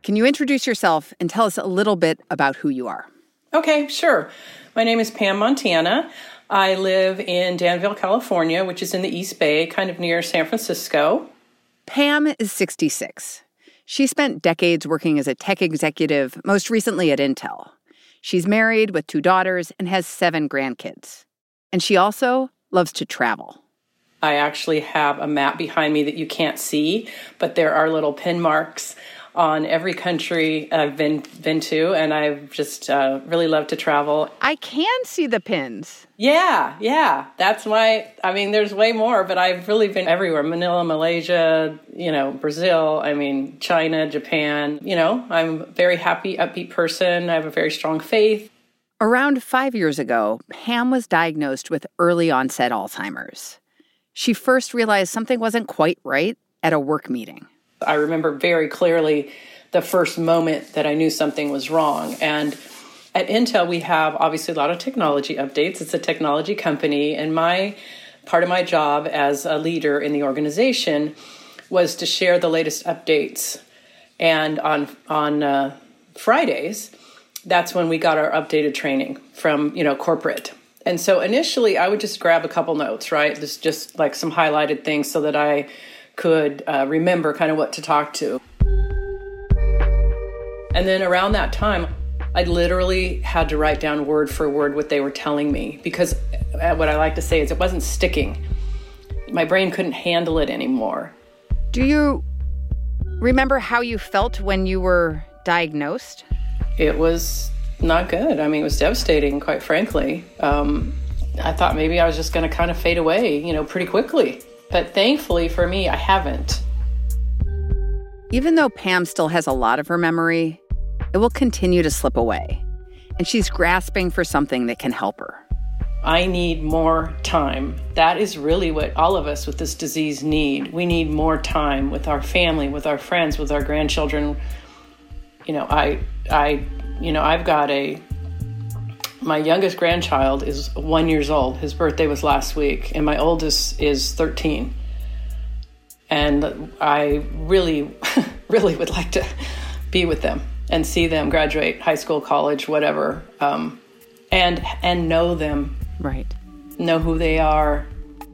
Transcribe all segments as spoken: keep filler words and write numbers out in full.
Can you introduce yourself and tell us a little bit about who you are? Okay, sure. My name is Pam Montana. I live in Danville, California, which is in the East Bay, kind of near San Francisco. Pam is sixty-six. She spent decades working as a tech executive, most recently at Intel. She's married with two daughters and has seven grandkids. And she also loves to travel. I actually have a map behind me that you can't see, but there are little pin marks on every country I've been been to, and I've just uh, really loved to travel. I can see the pins. Yeah, yeah. That's why, I mean, there's way more, but I've really been everywhere. Manila, Malaysia, you know, Brazil, I mean, China, Japan. You know, I'm a very happy, upbeat person. I have a very strong faith. Around five years ago, Pam was diagnosed with early onset Alzheimer's. She first realized something wasn't quite right at a work meeting. I remember very clearly the first moment that I knew something was wrong. And at Intel, we have obviously a lot of technology updates. It's a technology company. And my part of my job as a leader in the organization was to share the latest updates. And on on uh, Fridays, that's when we got our updated training from, you know, corporate. And so initially, I would just grab a couple notes, right? Just, just like some highlighted things so that I could uh, remember kind of what to talk to. And then around that time, I literally had to write down word for word what they were telling me, because what I like to say is it wasn't sticking. My brain couldn't handle it anymore. Do you remember how you felt when you were diagnosed? It was not good. I mean, it was devastating, quite frankly. Um, I thought maybe I was just going to kind of fade away, you know, pretty quickly. But thankfully for me, I haven't. Even though Pam still has a lot of her memory, it will continue to slip away. And she's grasping for something that can help her. I need more time. That is really what all of us with this disease need. We need more time with our family, with our friends, with our grandchildren. You know, I, I, you know, I've got a, my youngest grandchild is one years old. His birthday was last week, and my oldest is thirteen. And I really, really would like to be with them and see them graduate high school, college, whatever, um, and and know them. Right. Know who they are.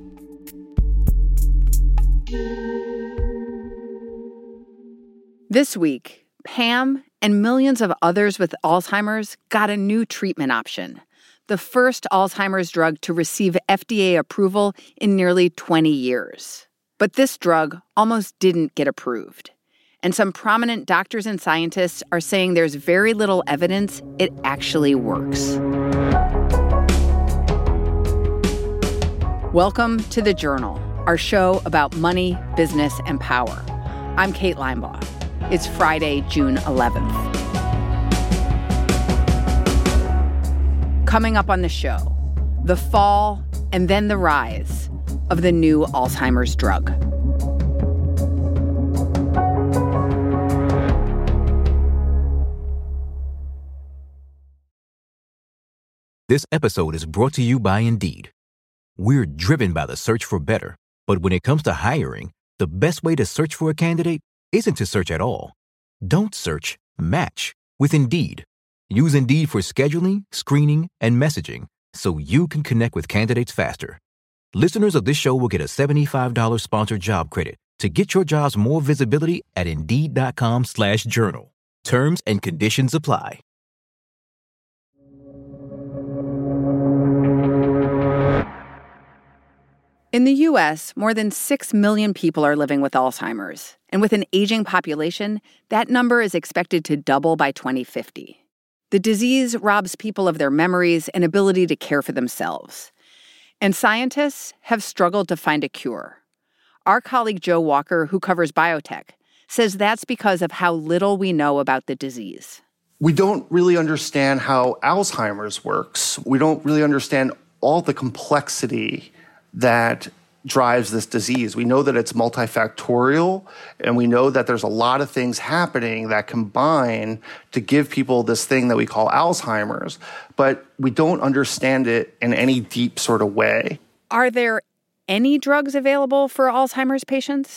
This week, Pam and millions of others with Alzheimer's got a new treatment option, the first Alzheimer's drug to receive F D A approval in nearly twenty years. But this drug almost didn't get approved. And some prominent doctors and scientists are saying there's very little evidence it actually works. Welcome to The Journal, our show about money, business, and power. I'm Kate Linebaugh. It's Friday, June eleventh. Coming up on the show, the fall and then the rise of the new Alzheimer's drug. This episode is brought to you by Indeed. We're driven by the search for better, but when it comes to hiring, the best way to search for a candidate isn't to search at all. Don't search, match with Indeed. Use Indeed for scheduling, screening, and messaging so you can connect with candidates faster. Listeners of this show will get a seventy-five dollars sponsored job credit to get your jobs more visibility at Indeed.com slash journal. Terms and conditions apply. In the U S, more than six million people are living with Alzheimer's. And with an aging population, that number is expected to double by twenty fifty. The disease robs people of their memories and ability to care for themselves. And scientists have struggled to find a cure. Our colleague Joe Walker, who covers biotech, says that's because of how little we know about the disease. We don't really understand how Alzheimer's works. We don't really understand all the complexity that drives this disease. We know that it's multifactorial, and we know that there's a lot of things happening that combine to give people this thing that we call Alzheimer's, but we don't understand it in any deep sort of way. Are there any drugs available for Alzheimer's patients?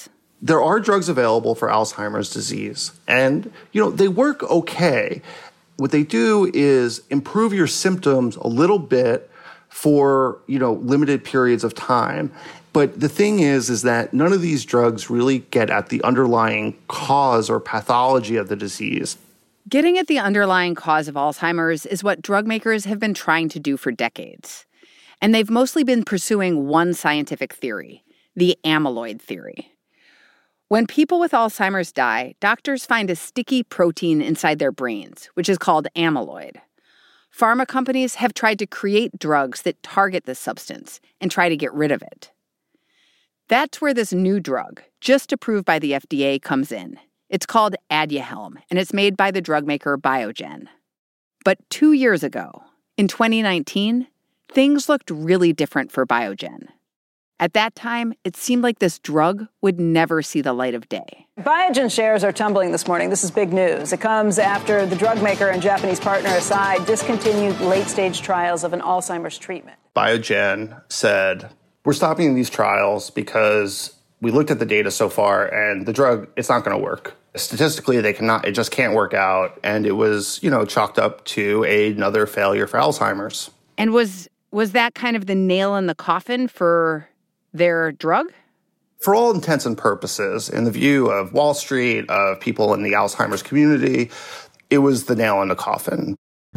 there are drugs available for Alzheimer's disease, and, you know, they work okay. What they do is improve your symptoms a little bit for, you know, limited periods of time. But the thing is, is that none of these drugs really get at the underlying cause or pathology of the disease. Getting at the underlying cause of Alzheimer's is what drug makers have been trying to do for decades. And they've mostly been pursuing one scientific theory, the amyloid theory. When people with Alzheimer's die, doctors find a sticky protein inside their brains, which is called amyloid. Pharma companies have tried to create drugs that target this substance and try to get rid of it. That's where this new drug, just approved by the F D A, comes in. It's called Aduhelm, and it's made by the drug maker Biogen. But two years ago, in twenty nineteen, things looked really different for Biogen. At that time, it seemed like this drug would never see the light of day. Biogen shares are tumbling this morning. This is big news. It comes after the drug maker and Japanese partner Eisai discontinued late-stage trials of an Alzheimer's treatment. Biogen said, we're stopping these trials because we looked at the data so far and the drug, it's not going to work. Statistically, they cannot, it just can't work out. And it was, you know, chalked up to a, another failure for Alzheimer's. And was was that kind of the nail in the coffin for their drug? For all intents and purposes, in the view of Wall Street, of people in the Alzheimer's community, it was the nail in the coffin.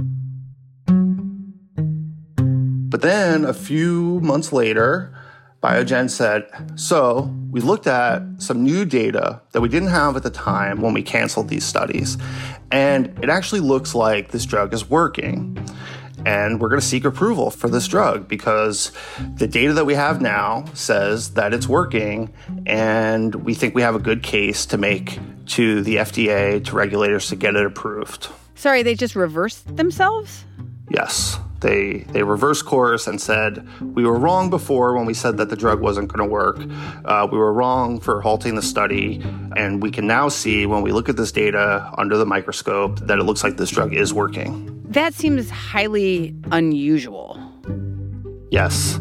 But then a few months later, Biogen said, so we looked at some new data that we didn't have at the time when we canceled these studies. And it actually looks like this drug is working. And we're going to seek approval for this drug because the data that we have now says that it's working, and we think we have a good case to make to the F D A, to regulators, to get it approved. Sorry, they just reversed themselves? Yes. They they reversed course and said, we were wrong before when we said that the drug wasn't going to work. Uh, we were wrong for halting the study. And we can now see, when we look at this data under the microscope, that it looks like this drug is working. That seems highly unusual. Yes.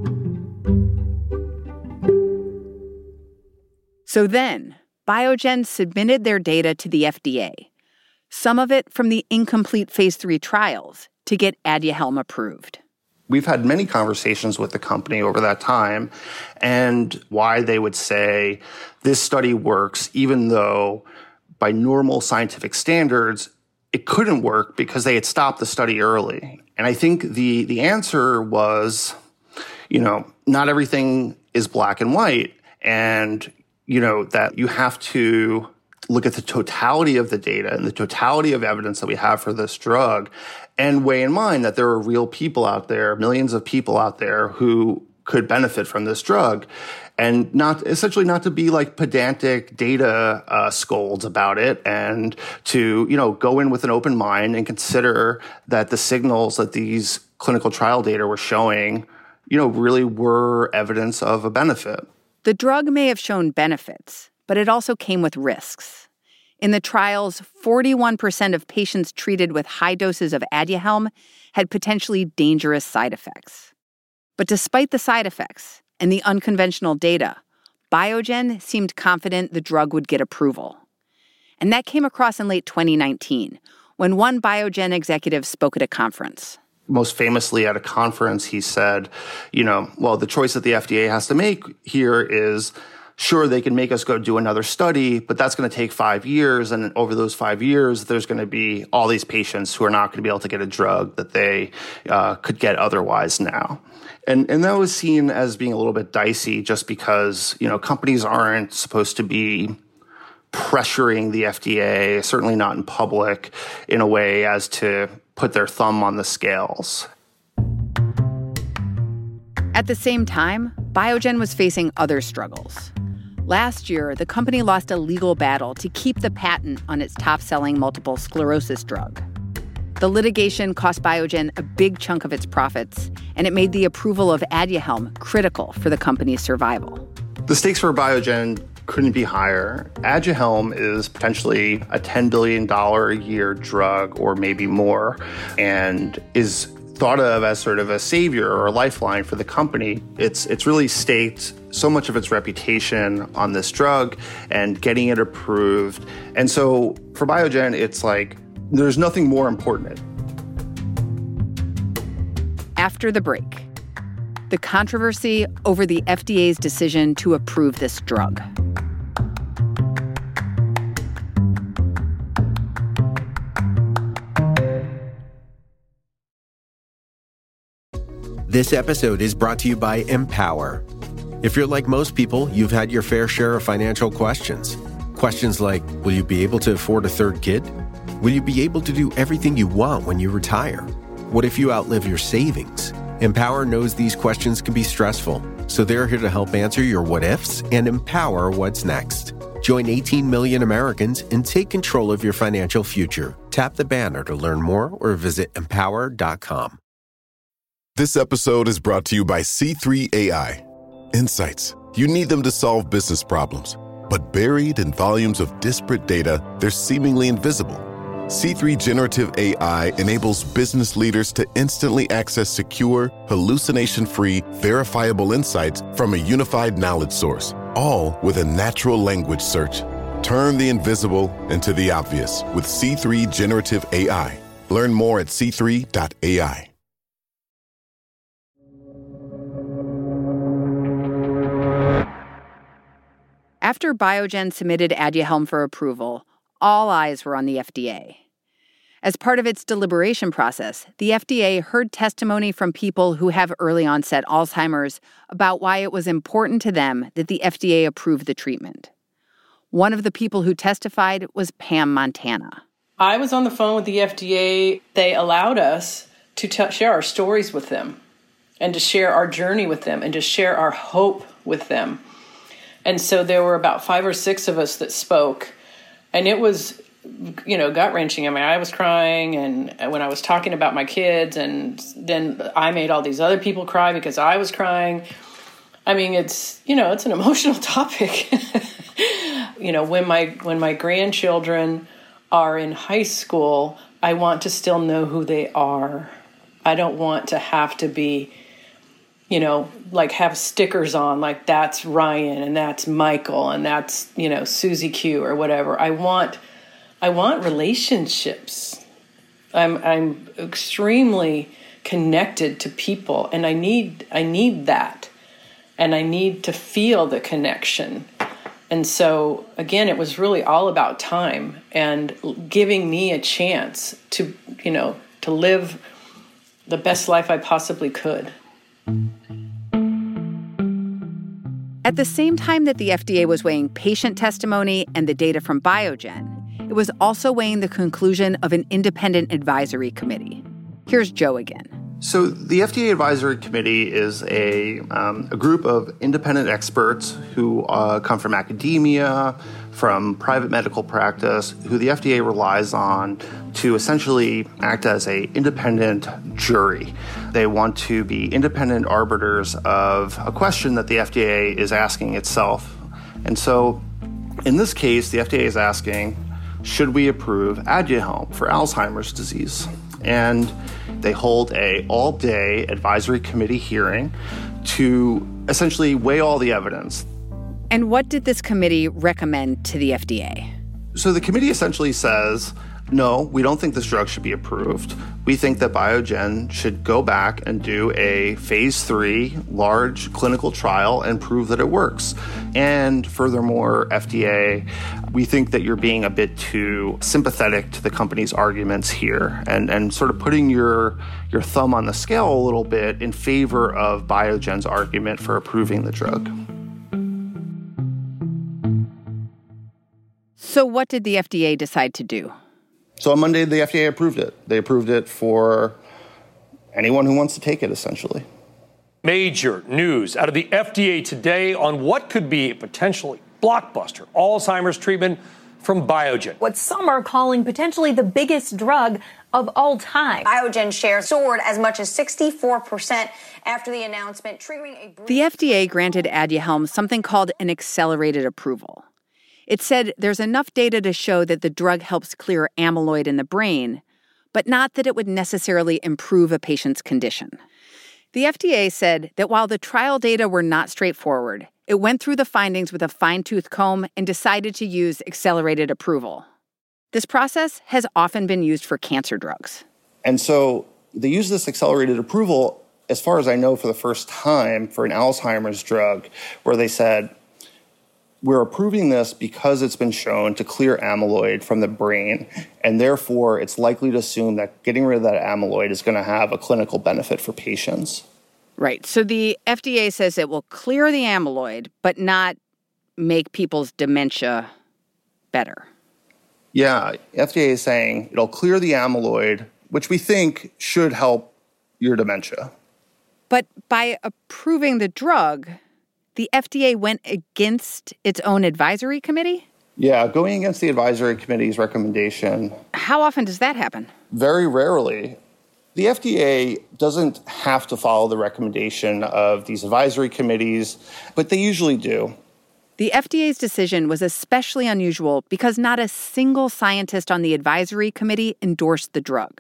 So then, Biogen submitted their data to the F D A, some of it from the incomplete phase three trials, to get Aduhelm approved. We've had many conversations with the company over that time, and why they would say this study works, even though by normal scientific standards, it couldn't work because they had stopped the study early. And I think the, the answer was, you know, not everything is black and white, and, you know, that you have to look at the totality of the data and the totality of evidence that we have for this drug, and weigh in mind that there are real people out there, millions of people out there who could benefit from this drug, and not essentially not to be like pedantic data uh, scolds about it, and to, you know, go in with an open mind and consider that the signals that these clinical trial data were showing, you know, really were evidence of a benefit. The drug may have shown benefits, but it also came with risks. In the trials, forty-one percent of patients treated with high doses of Aduhelm had potentially dangerous side effects. But despite the side effects and the unconventional data, Biogen seemed confident the drug would get approval. And that came across in late twenty nineteen, when one Biogen executive spoke at a conference. Most famously at a conference, he said, you know, well, the choice that the F D A has to make here is, sure, they can make us go do another study, but that's going to take five years. And over those five years, there's going to be all these patients who are not going to be able to get a drug that they uh, could get otherwise now. And and that was seen as being a little bit dicey, just because, you know, companies aren't supposed to be pressuring the F D A, certainly not in public, in a way as to put their thumb on the scales. At the same time, Biogen was facing other struggles. Last year, the company lost a legal battle to keep the patent on its top-selling multiple sclerosis drug. The litigation cost Biogen a big chunk of its profits, and it made the approval of Aduhelm critical for the company's survival. The stakes for Biogen couldn't be higher. Aduhelm is potentially a ten billion dollars a year drug, or maybe more, and is thought of as sort of a savior or a lifeline for the company. It's it's really staked so much of its reputation on this drug and getting it approved. And so for Biogen, it's like there's nothing more important. After the break, the controversy over the F D A's decision to approve this drug. This episode is brought to you by Empower. If you're like most people, you've had your fair share of financial questions. Questions like, will you be able to afford a third kid? Will you be able to do everything you want when you retire? What if you outlive your savings? Empower knows these questions can be stressful, so they're here to help answer your what-ifs and empower what's next. Join eighteen million Americans and take control of your financial future. Tap the banner to learn more or visit empower dot com. This episode is brought to you by C three A I. Insights. You need them to solve business problems. But buried in volumes of disparate data, they're seemingly invisible. C three Generative A I enables business leaders to instantly access secure, hallucination-free, verifiable insights from a unified knowledge source, all with a natural language search. Turn the invisible into the obvious with C three Generative A I. Learn more at c three dot a i. After Biogen submitted Aduhelm for approval, all eyes were on the F D A. As part of its deliberation process, the F D A heard testimony from people who have early-onset Alzheimer's about why it was important to them that the F D A approve the treatment. One of the people who testified was Pam Montana. I was on the phone with the F D A. They allowed us to t- share our stories with them and to share our journey with them and to share our hope with them. And so there were about five or six of us that spoke, and it was, you know, gut-wrenching. I mean, I was crying, and when I was talking about my kids, and then I made all these other people cry because I was crying. I mean, it's, you know, it's an emotional topic. You know, when my when my grandchildren are in high school, I want to still know who they are. I don't want to have to be, you know, like have stickers on, like that's Ryan and that's Michael and that's, you know, Susie Q or whatever. I want, I want relationships. I'm, I'm extremely connected to people, and I need, I need that, and I need to feel the connection. And so, again, it was really all about time and giving me a chance to, you know, to live the best life I possibly could. At the same time that the F D A was weighing patient testimony and the data from Biogen, it was also weighing the conclusion of an independent advisory committee. Here's Joe again. So the F D A Advisory Committee is a, um, a group of independent experts who uh, come from academia, from private medical practice, who the F D A relies on to essentially act as an independent jury. They want to be independent arbiters of a question that the F D A is asking itself. And so in this case, the F D A is asking, should we approve Aduhelm for Alzheimer's disease? And they hold a all-day advisory committee hearing to essentially weigh all the evidence. And what did this committee recommend to the F D A? So the committee essentially says, no, we don't think this drug should be approved. We think that Biogen should go back and do a phase three large clinical trial and prove that it works. And furthermore, F D A, we think that you're being a bit too sympathetic to the company's arguments here and, and sort of putting your, your thumb on the scale a little bit in favor of Biogen's argument for approving the drug. So what did the F D A decide to do? So on Monday, the F D A approved it. They approved it for anyone who wants to take it, essentially. Major news out of the F D A today on what could be a potentially blockbuster Alzheimer's treatment from Biogen. What some are calling potentially the biggest drug of all time. Biogen shares soared as much as sixty-four percent after the announcement, triggering a... The F D A granted Aduhelm something called an accelerated approval. It said there's enough data to show that the drug helps clear amyloid in the brain, but not that it would necessarily improve a patient's condition. The F D A said that while the trial data were not straightforward, It went through the findings with a fine-tooth comb and decided to use accelerated approval. This process has often been used for cancer drugs. And so they used this accelerated approval, as far as I know, for the first time for an Alzheimer's drug, where they said, we're approving this because it's been shown to clear amyloid from the brain, and therefore it's likely to assume that getting rid of that amyloid is going to have a clinical benefit for patients. Right. So the F D A says it will clear the amyloid, but not make people's dementia better. Yeah, F D A is saying it'll clear the amyloid, which we think should help your dementia. But by approving the drug, the F D A went against its own advisory committee? Yeah, going against the advisory committee's recommendation. How often does that happen? Very rarely. The F D A doesn't have to follow the recommendation of these advisory committees, but they usually do. The F D A's decision was especially unusual because not a single scientist on the advisory committee endorsed the drug.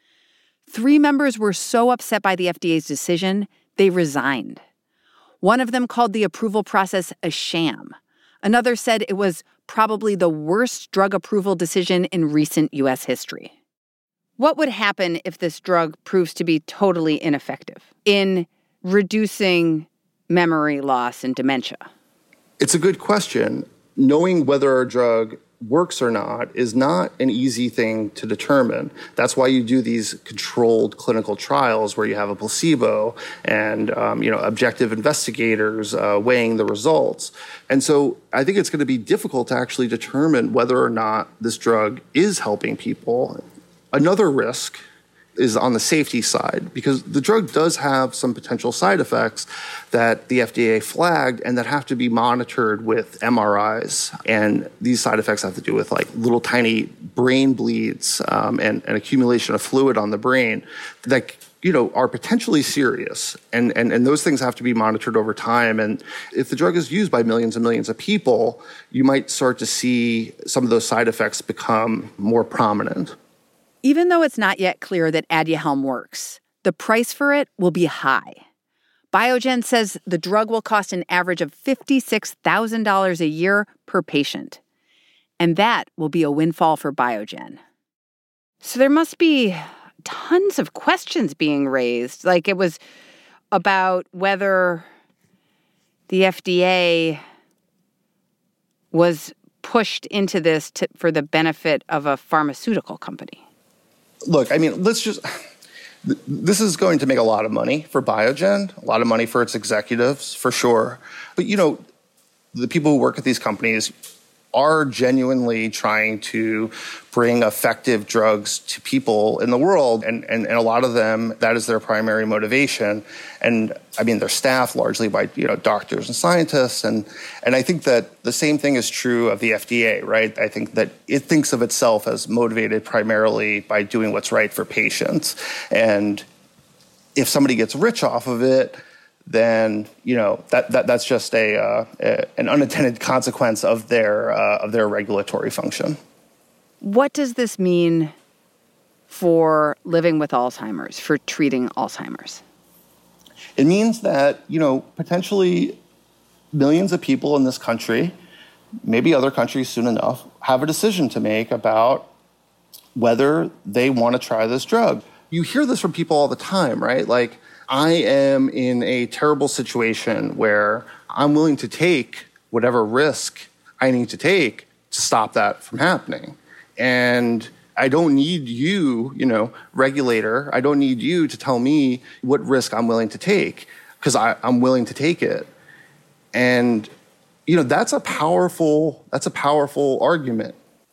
Three members were so upset by the F D A's decision, they resigned. One of them called the approval process a sham. Another said it was probably the worst drug approval decision in recent U S history. What would happen if this drug proves to be totally ineffective in reducing memory loss and dementia? It's a good question. Knowing whether a drug works or not is not an easy thing to determine. That's why you do these controlled clinical trials where you have a placebo and um, you know objective investigators uh, weighing the results. And so I think it's going to be difficult to actually determine whether or not this drug is helping people. Another risk is on the safety side, because the drug does have some potential side effects that the F D A flagged and that have to be monitored with M R Is. And these side effects have to do with like little tiny brain bleeds um, and, and accumulation of fluid on the brain that, you know, are potentially serious. And, and, and those things have to be monitored over time. And if the drug is used by millions and millions of people, you might start to see some of those side effects become more prominent. Even though it's not yet clear that Aduhelm works, the price for it will be high. Biogen says the drug will cost an average of fifty-six thousand dollars a year per patient. And that will be a windfall for Biogen. So there must be tons of questions being raised. Like it was about whether the F D A was pushed into this to, for the benefit of a pharmaceutical company. Look, I mean, let's just, this is going to make a lot of money for Biogen, a lot of money for its executives, for sure. But, you know, the people who work at these companies are genuinely trying to bring effective drugs to people in the world. And, and, and a lot of them, that is their primary motivation. And I mean, their staff largely by, you know, doctors and scientists. And, and I think that the same thing is true of the F D A, right? I think that it thinks of itself as motivated primarily by doing what's right for patients. And if somebody gets rich off of it, then you know that, that that's just a, uh, a an unintended consequence of their uh, of their regulatory function. What does this mean for living with Alzheimer's, for treating Alzheimer's? It means that you know potentially millions of people in this country, maybe other countries soon enough, have a decision to make about whether they want to try this drug. You hear this from people all the time, right? Like, I am in a terrible situation where I'm willing to take whatever risk I need to take to stop that from happening. And I don't need you, you know, regulator, I don't need you to tell me what risk I'm willing to take because I'm willing to take it. And, you know, that's a powerful, that's a powerful argument.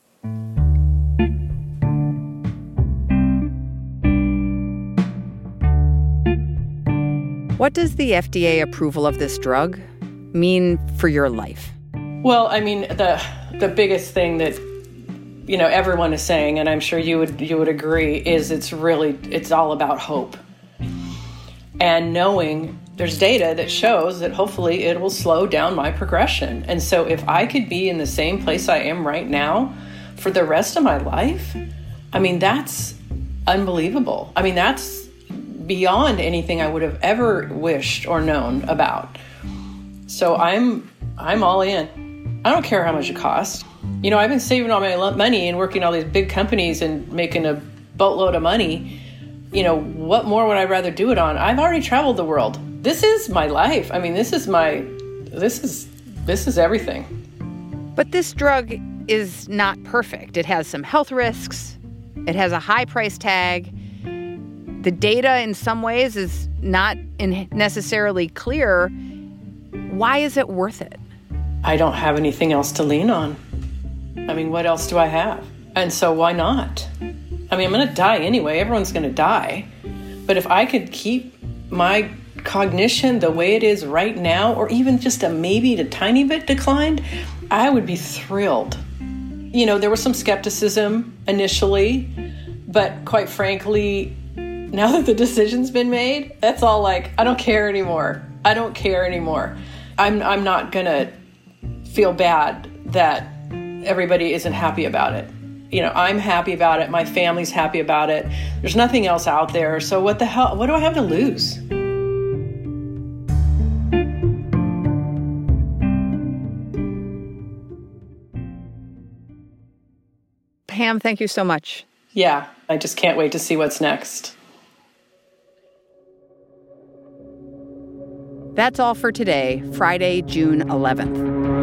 What does the F D A approval of this drug mean for your life? Well, I mean, the the biggest thing that, you know, everyone is saying, and I'm sure you would you would agree, is it's really, it's all about hope. And knowing there's data that shows that hopefully it will slow down my progression. And so if I could be in the same place I am right now for the rest of my life, I mean, that's unbelievable. I mean, that's beyond anything I would have ever wished or known about. So I'm I'm all in. I don't care how much it costs. You know, I've been saving all my money and working all these big companies and making a boatload of money. You know, what more would I rather do it on? I've already traveled the world. This is my life. I mean, this is my, this is, this is everything. But this drug is not perfect. It has some health risks. It has a high price tag. The data in some ways is not in necessarily clear. Why is it worth it? I don't have anything else to lean on. I mean, what else do I have? And so why not? I mean, I'm going to die anyway. Everyone's going to die. But if I could keep my cognition the way it is right now, or even just a maybe a tiny bit declined, I would be thrilled. You know, there was some skepticism initially, but quite frankly, now that the decision's been made, that's all like, I don't care anymore. I don't care anymore. I'm I'm not going to feel bad that everybody isn't happy about it. You know, I'm happy about it. My family's happy about it. There's nothing else out there. So what the hell, what do I have to lose? Pam, thank you so much. Yeah, I just can't wait to see what's next. That's all for today, Friday, June eleventh.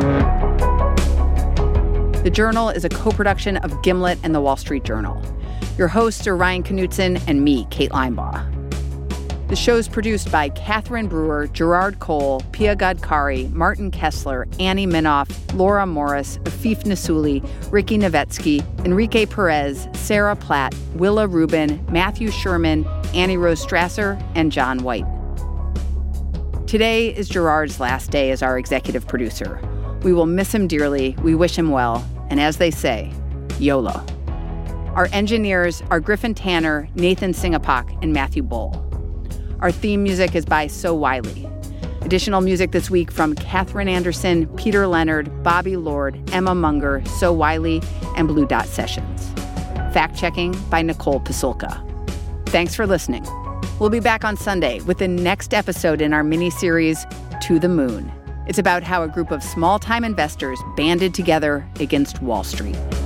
The Journal is a co-production of Gimlet and The Wall Street Journal. Your hosts are Ryan Knutson and me, Kate Linebaugh. The show's produced by Catherine Brewer, Gerard Cole, Pia Gadkari, Martin Kessler, Annie Minoff, Laura Morris, Afif Nasuli, Ricky Novetsky, Enrique Perez, Sarah Platt, Willa Rubin, Matthew Sherman, Annie Rose Strasser, and John White. Today is Gerard's last day as our executive producer. We will miss him dearly, we wish him well, and as they say, YOLO. Our engineers are Griffin Tanner, Nathan Singapak, and Matthew Bull. Our theme music is by So Wiley. Additional music this week from Catherine Anderson, Peter Leonard, Bobby Lord, Emma Munger, So Wiley, and Blue Dot Sessions. Fact-checking by Nicole Pasulka. Thanks for listening. We'll be back on Sunday with the next episode in our mini-series, To the Moon. It's about how a group of small-time investors banded together against Wall Street.